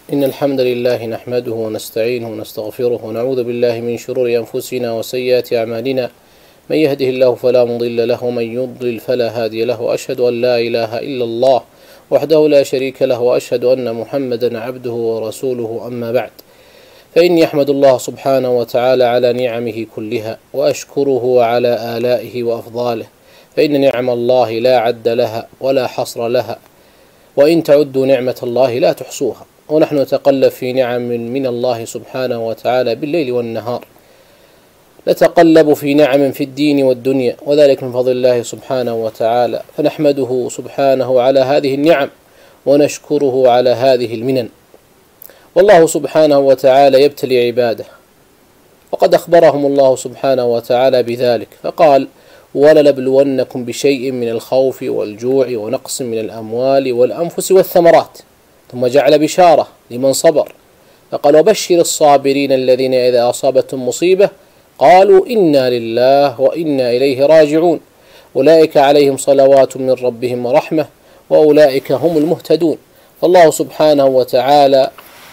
إن الحمد لله نحمده ونستعينه ونستغفره ونعوذ بالله من شرور أنفسنا وسيئات أعمالنا. من يهده الله فلا مضل له ومن يضلل فلا هادي له، وأشهد أن لا إله إلا الله وحده لا شريك له، وأشهد أن محمدا عبده ورسوله. أما بعد، فإني أحمد الله سبحانه وتعالى على نعمه كلها، وأشكره على آلائه وأفضاله، فإن نعم الله لا عد لها ولا حصر لها، وإن تعدوا نعمة الله لا تحصوها. ونحن نتقلب في نعم من الله سبحانه وتعالى بالليل والنهار، نتقلب في نعم في الدين والدنيا، وذلك من فضل الله سبحانه وتعالى، فنحمده سبحانه على هذه النعم ونشكره على هذه المنن. والله سبحانه وتعالى يبتلي عباده، وقد أخبرهم الله سبحانه وتعالى بذلك، فقال: ولنبلونكم بشيء من الخوف والجوع ونقص من الأموال والأنفس والثمرات. ثم جعل بشارة لمن صبر، فقال: وبشر الصابرين الذين إذا أصابتهم مصيبة قالوا إنا لله وإنا إليه راجعون، أولئك عليهم صلوات من ربهم ورحمة وأولئك هم المهتدون. فالله سبحانه وتعالى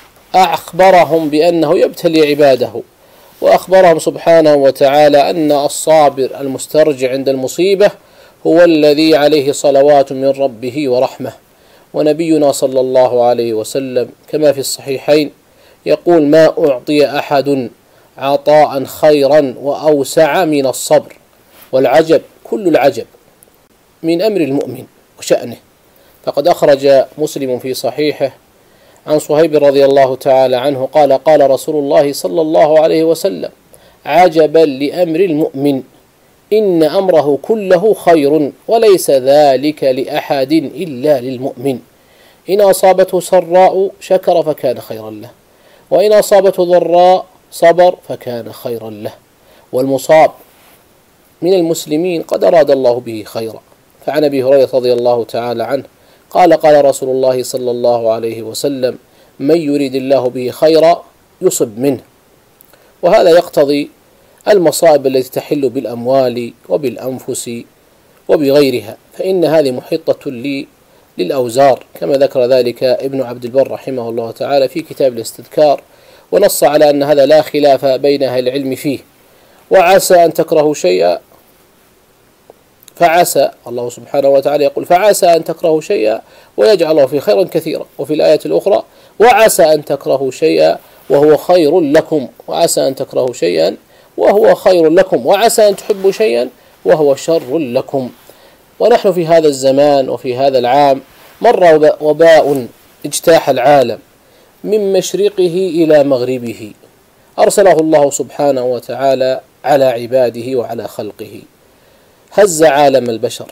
أخبرهم بأنه يبتلي عباده، وأخبرهم سبحانه وتعالى أن الصابر المسترجع عند المصيبة هو الذي عليه صلوات من ربه ورحمة. ونبينا صلى الله عليه وسلم كما في الصحيحين يقول: ما أعطي أحد عطاء خيرا وأوسع من الصبر، والعجب كل العجب من أمر المؤمن وشأنه. فقد أخرج مسلم في صحيحه عن صهيب رضي الله تعالى عنه قال: قال رسول الله صلى الله عليه وسلم: عجبا لأمر المؤمن، إن أمره كله خير، وليس ذلك لأحد إلا للمؤمن. إن أصابته سراء شكر فكان خيرا له، وإن أصابته ضراء صبر فكان خيرا له. والمصاب من المسلمين قد أراد الله به خيرا. فعن أبي هريرة رضي الله تعالى عنه قال: قال رسول الله صلى الله عليه وسلم: من يريد الله به خيرا يصب منه. وهذا يقتضي المصائب التي تحل بالأموال وبالأنفس وبغيرها، فإن هذه محطة للأوزار، كما ذكر ذلك ابن عبد البر رحمه الله تعالى في كتاب الاستذكار، ونص على أن هذا لا خلاف بين أهل العلم فيه. وعسى أن تكرهوا شيئا، فعسى الله سبحانه وتعالى يقول: فعسى أن تكرهوا شيئا ويجعل الله فيه خيرا كثيرا. وفي الآية الأخرى: وعسى أن تكرهوا شيئا وهو خير لكم، وعسى أن تكرهوا شيئا وهو خير لكم، وعسى أن تحبوا شيئا وهو شر لكم. ونحن في هذا الزمان وفي هذا العام مر وباء اجتاح العالم من مشرقه إلى مغربه، أرسله الله سبحانه وتعالى على عباده وعلى خلقه، هز عالم البشر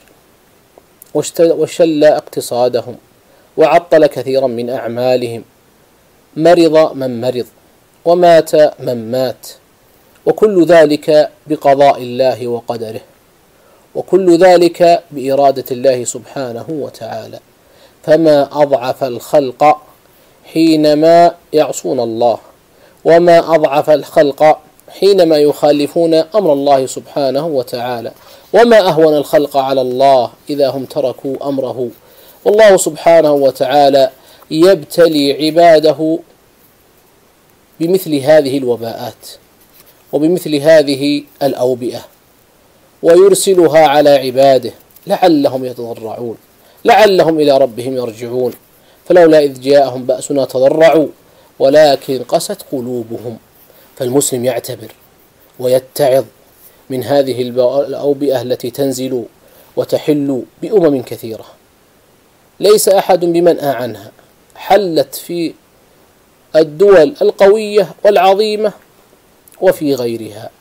وشل اقتصادهم وعطل كثيرا من أعمالهم، مرض من مرض ومات من مات، وكل ذلك بقضاء الله وقدره، وكل ذلك بإرادة الله سبحانه وتعالى. فما أضعف الخلق حينما يعصون الله، وما أضعف الخلق حينما يخالفون أمر الله سبحانه وتعالى، وما أهون الخلق على الله إذا هم تركوا أمره. والله سبحانه وتعالى يبتلي عباده بمثل هذه الوباءات وبمثل هذه الأوبئة، ويرسلها على عباده لعلهم يتضرعون، لعلهم إلى ربهم يرجعون. فلولا إذ جاءهم بأسنا تضرعوا ولكن قست قلوبهم. فالمسلم يعتبر ويتعظ من هذه الأوبئة التي تنزل وتحل بأمم كثيرة ليس أحد بمنأى عنها، حلت في الدول القوية والعظيمة وفي غيرها،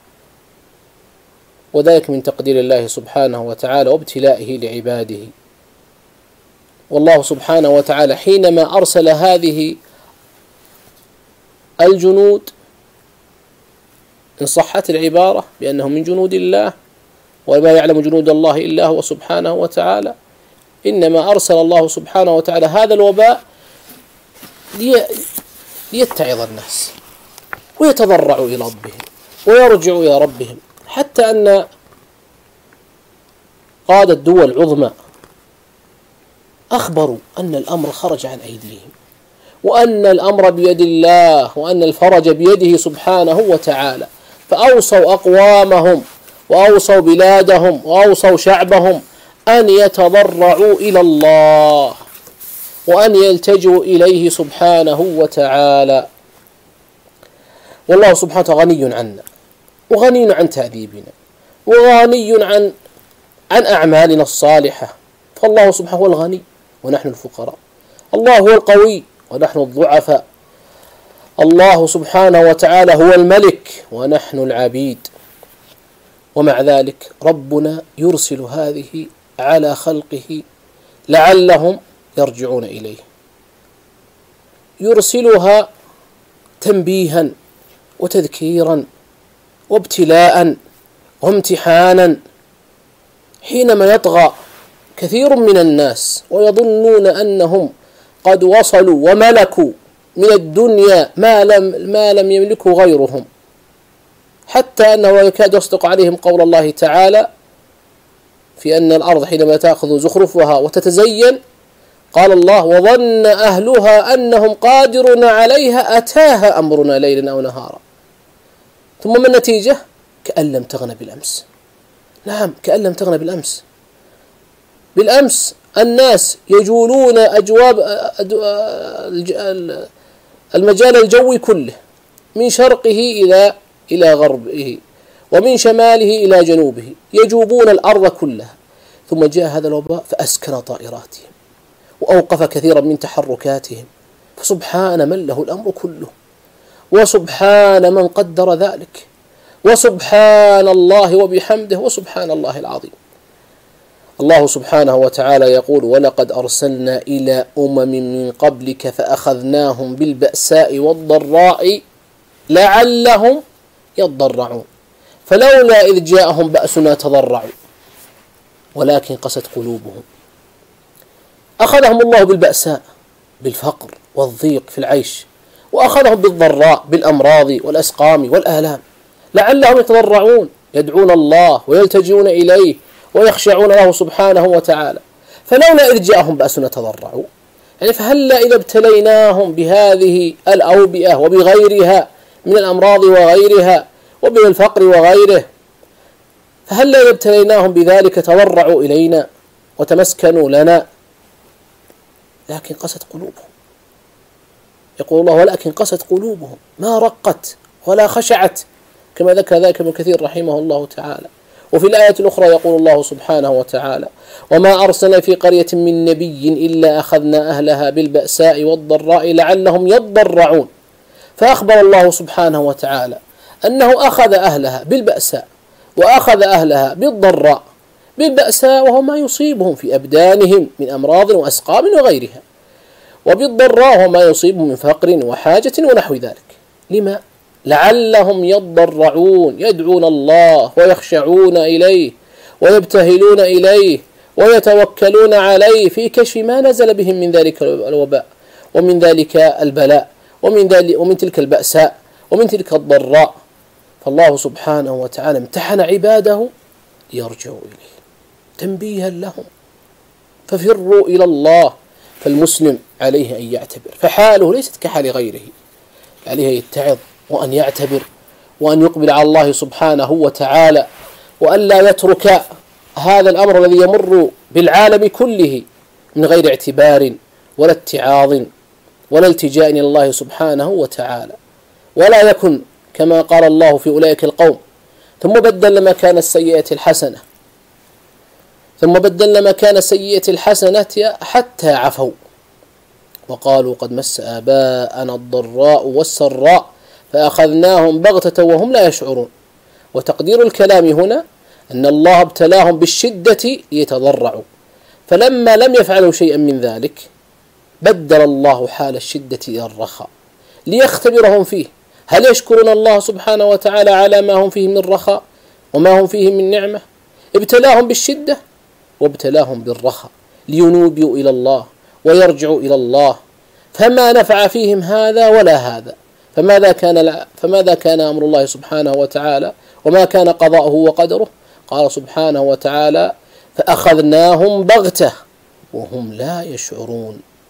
وذلك من تقدير الله سبحانه وتعالى وابتلائه لعباده. والله سبحانه وتعالى حينما أرسل هذه الجنود، إن صحت العبارة بأنهم من جنود الله، وما يعلم جنود الله إلا هو سبحانه وتعالى، إنما أرسل الله سبحانه وتعالى هذا الوباء ليتعظ الناس ويتضرعوا إلى ربهم ويرجعوا إلى ربهم، حتى أن قادة الدول العظمى أخبروا أن الأمر خرج عن أيديهم، وأن الأمر بيد الله وأن الفرج بيده سبحانه وتعالى. فأوصوا أقوامهم وأوصوا بلادهم وأوصوا شعبهم أن يتضرعوا إلى الله وأن يلتجوا إليه سبحانه وتعالى. والله سبحانه وتعالى غني عنا وغني عن تعذيبنا وغني عن أعمالنا الصالحة. فالله سبحانه هو الغني ونحن الفقراء، الله هو القوي ونحن الضعفاء، الله سبحانه وتعالى هو الملك ونحن العبيد. ومع ذلك ربنا يرسل هذه على خلقه لعلهم يرجعون إليه، يرسلها تنبيها وتذكيرا وابتلاء وامتحانا. حينما يطغى كثير من الناس ويظنون أنهم قد وصلوا وملكوا من الدنيا ما لم يملكه غيرهم، حتى أنه يكاد يصدق عليهم قول الله تعالى في أن الأرض حينما تأخذ زخرفها وتتزين قال الله وظن أهلها أنهم قادرون عليها أتاها أمرنا ليلا أو نهارا. ثم ما النتيجة؟ كأن لم تغن بالأمس. نعم، كأن لم تغن بالأمس. بالأمس الناس يجولون أجواب المجال الجوي كله من شرقه إلى غربه ومن شماله إلى جنوبه، يجوبون الأرض كلها. ثم جاء هذا الوباء فأسكن طائراتهم وأوقف كثيرا من تحركاتهم. فسبحان من له الأمر كله، وسبحان من قدر ذلك، وسبحان الله وبحمده، وسبحان الله العظيم. الله سبحانه وتعالى يقول ولقد أرسلنا إلى من قبلك فأخذناهم بالبأساء والضراء لعلهم يضرعون فلولا إذ جاءهم بأسنا تضرعوا ولكن قست قلوبهم. أخذهم الله بالبأساء بالفقر والضيق في العيش، وأخذهم بالضراء بالأمراض والأسقام والآلام لعلهم يتضرعون، يدعون الله ويلتجئون إليه ويخشعون له سبحانه وتعالى. فلولا إذ جاءهم بأسنا تضرعوا، يعني فهلا إذا ابتليناهم بهذه الأوبئة وبغيرها من الأمراض وغيرها وبالفقر وغيره، فهلا إذا ابتليناهم بذلك تضرعوا إلينا وتمسكنوا لنا، لكن قست قلوبهم. يقول الله ولكن قست قلوبهم، ما رقت ولا خشعت، كما ذكر ذلك ابن كثير رحمه الله تعالى. وفي الآية الأخرى يقول الله سبحانه وتعالى وما أرسلنا في قرية من نبي إلا أخذنا أهلها بالبأساء والضراء لعلهم يضرعون. فأخبر الله سبحانه وتعالى أنه أخذ أهلها بالبأساء وأخذ أهلها بالضراء. بالبأساء وهو ما يصيبهم في أبدانهم من أمراض وأسقام وغيرها، وبالضراء وهو ما يصيبهم من فقر وحاجة ونحو ذلك. لما؟ لعلهم يضرعون، يدعون الله ويخشعون إليه ويبتهلون إليه ويتوكلون عليه في كشف ما نزل بهم من ذلك الوباء ومن ذلك البلاء ومن تلك البأساء ومن تلك الضراء. فالله سبحانه وتعالى امتحن عباده ليرجعوا إليه تنبيها لهم، ففروا إلى الله. فالمسلم عليه أن يعتبر، فحاله ليست كحال غيره، عليه يتعظ وأن يعتبر وأن يقبل على الله سبحانه وتعالى، وأن لا يترك هذا الأمر الذي يمر بالعالم كله من غير اعتبار ولا اتعاظ ولا التجاء إلى الله سبحانه وتعالى، ولا يكن كما قال الله في أولئك القوم ثم بدلنا مكان السيئة الحسنة حتى عفوا وقالوا قد مس آباءنا الضراء والسراء فأخذناهم بغتة وهم لا يشعرون. وتقدير الكلام هنا أن الله ابتلاهم بالشدة ليتضرعوا، فلما لم يفعلوا شيئا من ذلك بدل الله حال الشدة إلى الرخاء ليختبرهم فيه، هل يشكرون الله سبحانه وتعالى على ما هم فيه من رخاء وما هم فيه من نعمة؟ ابتلاهم بالشدة وابتلاهم بالرخاء لينوبوا إلى الله ويرجعوا إلى الله، فما نفع فيهم هذا ولا هذا. فماذا كان أمر الله سبحانه وتعالى وما كان قضاؤه وقدره؟ قال سبحانه وتعالى فأخذناهم بغتة وهم لا يشعرون.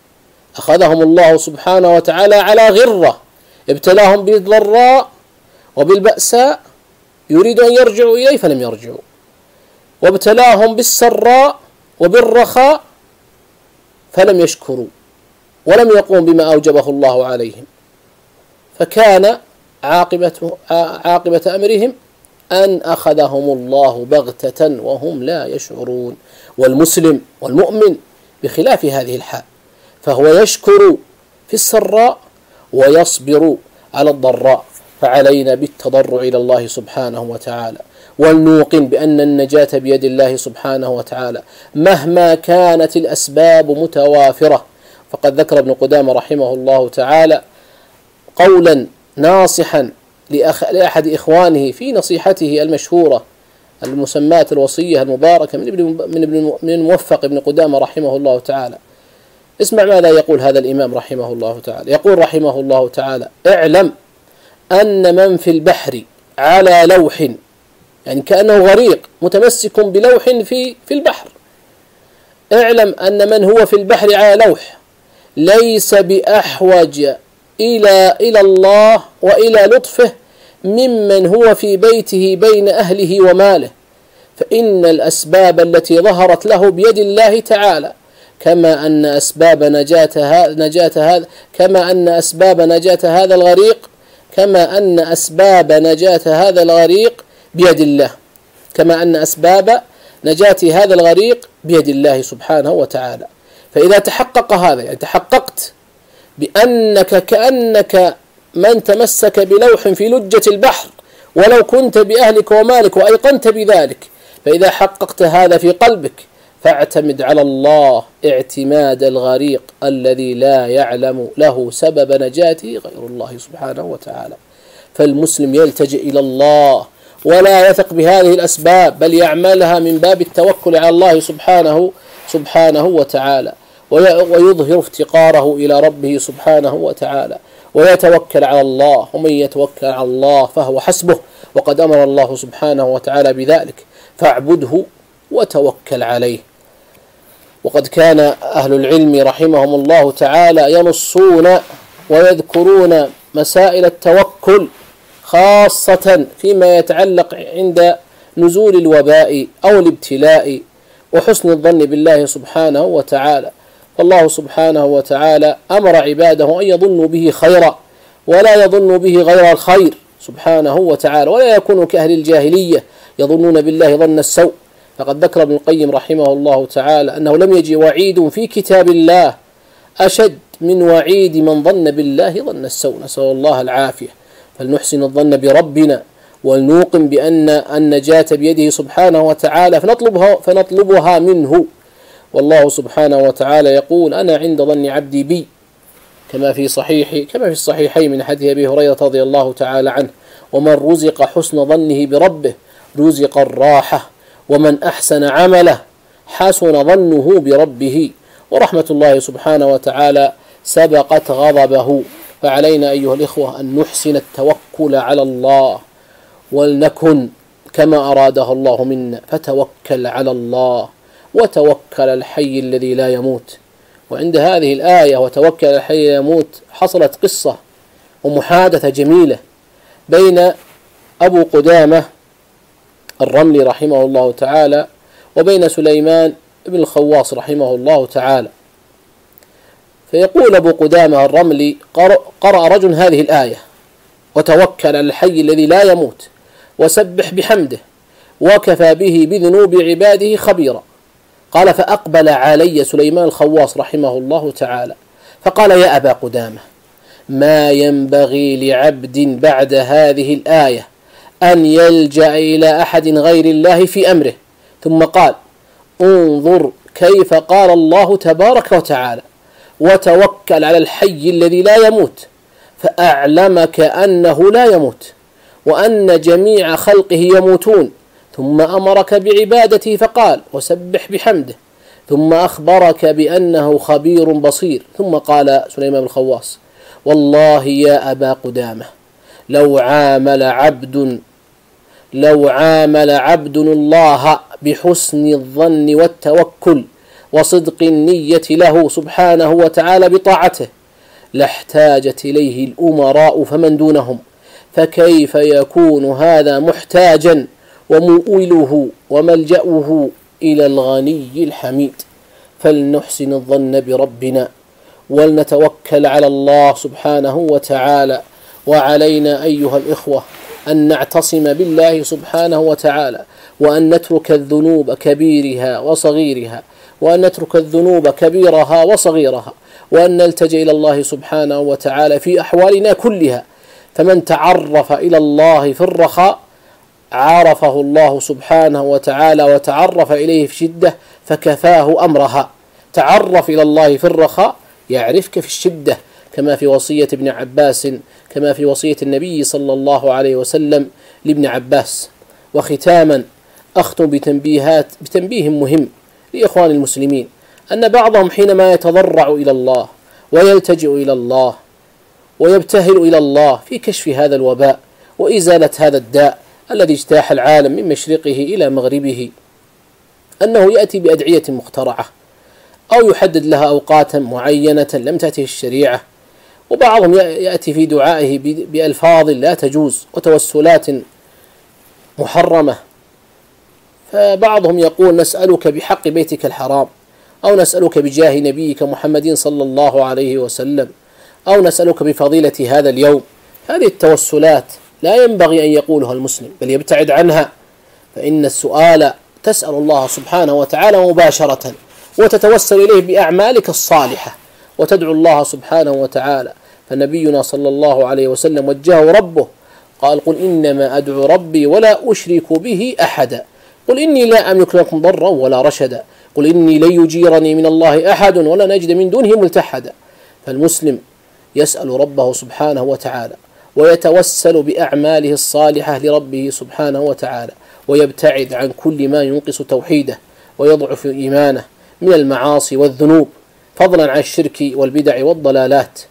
أخذهم الله سبحانه وتعالى على غرة، ابتلاهم بالضراء وبالبأساء يريد أن يرجعوا إليه فلم يرجعوا، وابتلاهم بالسراء وبالرخاء فلم يشكروا ولم يقوموا بما أوجبه الله عليهم، فكان عاقبة أمرهم أن أخذهم الله بغتة وهم لا يشعرون. والمسلم والمؤمن بخلاف هذه الحال، فهو يشكر في السراء ويصبر على الضراء، فعلينا بالتضرع إلى الله سبحانه وتعالى، ولنوقن بأن النجاة بيد الله سبحانه وتعالى مهما كانت الأسباب متوافرة. فقد ذكر ابن قدامة رحمه الله تعالى قولا ناصحا لأحد إخوانه في نصيحته المشهورة المسماة الوصية المباركة من الموفق ابن قدامة رحمه الله تعالى. اسمع ماذا يقول هذا الإمام رحمه الله تعالى. يقول رحمه الله تعالى: اعلم أن من في البحر على لوح، يعني كأنه غريق متمسك بلوح في البحر، اعلم أن من هو في البحر على لوح ليس بأحوج إلى الله وإلى لطفه ممن هو في بيته بين أهله وماله، فإن الأسباب التي ظهرت له بيد الله تعالى، كما أن أسباب نجاة هذا الغريق بيد الله، كما أن أسباب نجاة هذا الغريق بيد الله سبحانه وتعالى. فإذا تحقق هذا، يعني تحققت بأنك كأنك من تمسك بلوح في لجة البحر ولو كنت بأهلك ومالك وأيقنت بذلك، فإذا حققت هذا في قلبك فاعتمد على الله اعتماد الغريق الذي لا يعلم له سبب نجاته غير الله سبحانه وتعالى. فالمسلم يلتجئ إلى الله ولا يثق بهذه الأسباب، بل يعملها من باب التوكل على الله سبحانه وتعالى، ويظهر افتقاره إلى ربه سبحانه وتعالى، ويتوكل على الله. ومن يتوكل على الله فهو حسبه، وقد أمر الله سبحانه وتعالى بذلك: فاعبده وتوكل عليه. وقد كان أهل العلم رحمهم الله تعالى ينصون ويذكرون مسائل التوكل خاصة فيما يتعلق عند نزول الوباء أو الابتلاء وحسن الظن بالله سبحانه وتعالى. فالله سبحانه وتعالى أمر عباده أن يظنوا به خيرا ولا يظنوا به غير الخير سبحانه وتعالى، ولا يكونوا كأهل الجاهلية يظنون بالله ظن السوء. فقد ذكر ابن القيم رحمه الله تعالى أنه لم يجي وعيد في كتاب الله أشد من وعيد من ظن بالله ظن السوء، نسأل الله العافية. فلنحسن الظن بربنا ولنوقن بأن النجاة بيده سبحانه وتعالى فنطلبها منه. والله سبحانه وتعالى يقول: أنا عند ظن عبدي بي، كما في الصحيحين من حديث أبي هريرة رضي الله تعالى عنه: ومن رزق حسن ظنه بربه رزق الراحة، ومن أحسن عمله حسن ظنه بربه. ورحمة الله سبحانه وتعالى سبقت غضبه، فعلينا أيها الإخوة أن نحسن التوكل على الله، ولنكن كما أراده الله منا، فتوكل على الله وتوكل الحي الذي لا يموت. وعند هذه الآية وتوكل الحي لا يموت حصلت قصة ومحادثة جميلة بين أبو قدامة الرملي رحمه الله تعالى وبين سليمان بن الخواص رحمه الله تعالى. فيقول أبو قدامة الرملي: قرأ رجل هذه الآية: وتوكل على الحي الذي لا يموت وسبح بحمده وكفى به بذنوب عباده خبيرا. قال: فأقبل علي سليمان الخواص رحمه الله تعالى فقال: يا أبا قدامة، ما ينبغي لعبد بعد هذه الآية أن يلجأ إلى أحد غير الله في أمره. ثم قال: انظر كيف قال الله تبارك وتعالى: وتوكل على الحي الذي لا يموت، فأعلمك أنه لا يموت وأن جميع خلقه يموتون، ثم أمرك بعبادته فقال: وسبح بحمده، ثم أخبرك بأنه خبير بصير. ثم قال سليمان بن الخواص: والله يا أبا قدامة، لو عامل عبد الله بحسن الظن والتوكل وصدق النية له سبحانه وتعالى بطاعته لاحتاجت إليه الأمراء فمن دونهم، فكيف يكون هذا محتاجا ومؤوله وملجأه إلى الغني الحميد؟ فلنحسن الظن بربنا ولنتوكل على الله سبحانه وتعالى. وعلينا أيها الإخوة أن نعتصم بالله سبحانه وتعالى، وأن نترك الذنوب كبيرها وصغيرها، وأن نترك الذنوب كبيرها وصغيرها، وأن نلتجئ إلى الله سبحانه وتعالى في أحوالنا كلها. فمن تعرف إلى الله في الرخاء عرفه الله سبحانه وتعالى وتعرف إليه في الشدة فكفاه أمرها. تعرف إلى الله في الرخاء يعرفك في الشدة، كما في وصية ابن عباس، كما في وصية النبي صلى الله عليه وسلم لابن عباس. وختاما أختم بتنبيه مهم لإخوان المسلمين، أن بعضهم حينما يتضرع إلى الله ويلتجئ إلى الله ويبتهل إلى الله في كشف هذا الوباء وإزالة هذا الداء الذي اجتاح العالم من مشرقه إلى مغربه، أنه يأتي بأدعية مخترعة أو يحدد لها أوقاتا معينة لم تأته الشريعة، وبعضهم يأتي في دعائه بألفاظ لا تجوز وتوسلات محرمة. فبعضهم يقول: نسألك بحق بيتك الحرام، أو نسألك بجاه نبيك محمد صلى الله عليه وسلم، أو نسألك بفضيلة هذا اليوم. هذه التوسلات لا ينبغي أن يقولها المسلم، بل يبتعد عنها، فإن السؤال تسأل الله سبحانه وتعالى مباشرة وتتوسل إليه بأعمالك الصالحة وتدعو الله سبحانه وتعالى. فنبينا صلى الله عليه وسلم وجهه ربه قال: قل إنما أدعو ربي ولا أشرك به أحدا، قل إني لا أملك لكم ضرا ولا رشدا، قل إني لن يجيرني من الله أحد ولا نجد من دونه ملتحدا. فالمسلم يسأل ربه سبحانه وتعالى ويتوسل بأعماله الصالحة لربه سبحانه وتعالى، ويبتعد عن كل ما ينقص توحيده ويضعف إيمانه من المعاصي والذنوب، فضلا عن الشرك والبدع والضلالات.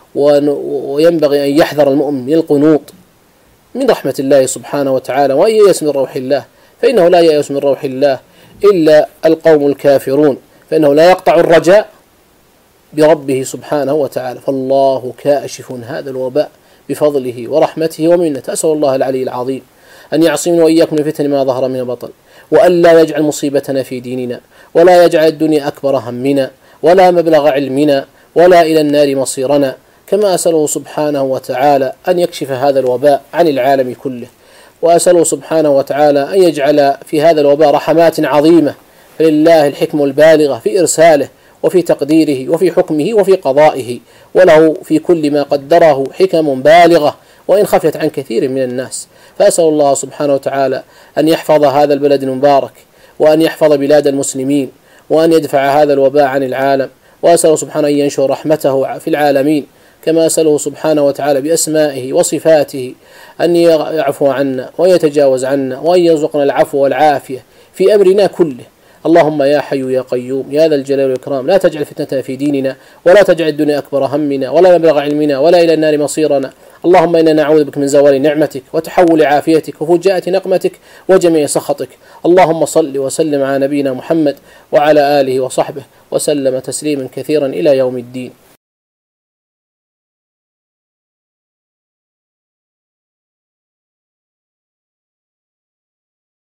وينبغي أن يحذر المؤمن من القنوط من رحمة الله سبحانه وتعالى، وأن ييأس من روح الله، فإنه لا ييأس من روح الله إلا القوم الكافرون، فإنه لا يقطع الرجاء بربه سبحانه وتعالى. فالله كاشف هذا الوباء بفضله ورحمته ومنته. أسأل الله العلي العظيم أن يعصمنا وإياكم من فتن ما ظهر من بطن، وأن لا يجعل مصيبتنا في ديننا، ولا يجعل الدنيا أكبر همنا، ولا مبلغ علمنا، ولا إلى النار مصيرنا. كما أسأله سبحانه وتعالى أن يكشف هذا الوباء عن العالم كله، وأسأله سبحانه وتعالى أن يجعل في هذا الوباء رحمات عظيمة، فلله الحكم البالغة في إرساله وفي تقديره وفي حكمه وفي قضائه، وله في كل ما قدره حكم بالغة وإن خفيت عن كثير من الناس. فأسأل الله سبحانه وتعالى أن يحفظ هذا البلد المبارك، وأن يحفظ بلاد المسلمين، وأن يدفع هذا الوباء عن العالم، وأسأله سبحانه أن ينشر رحمته في العالمين. كما أسأله سبحانه وتعالى بأسمائه وصفاته أن يعفو عنا ويتجاوز عنا، وأن يرزقنا العفو والعافية في أمرنا كله. اللهم يا حي يا قيوم يا ذا الجلال والإكرام لا تجعل فتنة في ديننا، ولا تجعل الدنيا أكبر همنا، ولا مبلغ علمنا، ولا إلى النار مصيرنا. اللهم إنا نعوذ بك من زوال نعمتك وتحول عافيتك وفجاءة نقمتك وجميع سخطك. اللهم صل وسلم على نبينا محمد وعلى آله وصحبه وسلم تسليما كثيرا إلى يوم الدين.